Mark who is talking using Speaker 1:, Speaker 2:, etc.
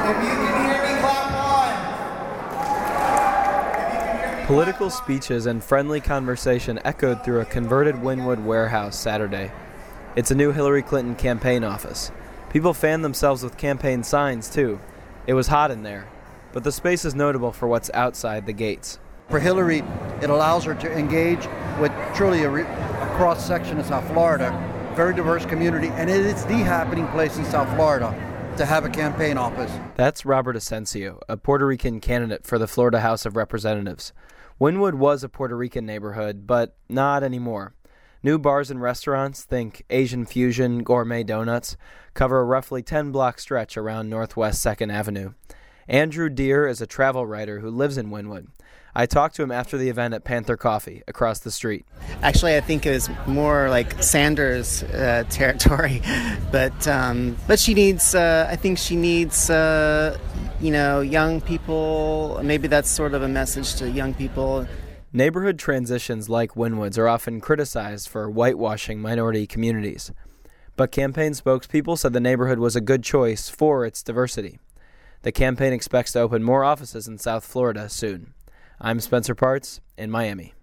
Speaker 1: you can hear me, clap one.
Speaker 2: Political speeches and friendly conversation echoed through a converted Wynwood warehouse Saturday. It's a new Hillary Clinton campaign office. People fanned themselves with campaign signs, too. It was hot in there, but the space is notable for what's outside the gates.
Speaker 3: For Hillary, it allows her to engage with truly a cross-section of South Florida, very diverse community, and it is the happening place in South Florida to have a campaign office.
Speaker 2: That's Robert Asensio, a Puerto Rican candidate for the Florida House of Representatives. Wynwood was a Puerto Rican neighborhood, but not anymore. New bars and restaurants, think Asian fusion, gourmet donuts, cover a roughly 10-block stretch around Northwest 2nd Avenue. Andrew Deere is a travel writer who lives in Wynwood. I talked to him after the event at Panther Coffee across the street.
Speaker 4: Actually, I think it was more like Sanders' territory, but she needs. I think she needs, young people. Maybe that's sort of a message to young people.
Speaker 2: Neighborhood transitions like Wynwood's are often criticized for whitewashing minority communities, but campaign spokespeople said the neighborhood was a good choice for its diversity. The campaign expects to open more offices in South Florida soon. I'm Spencer Parts in Miami.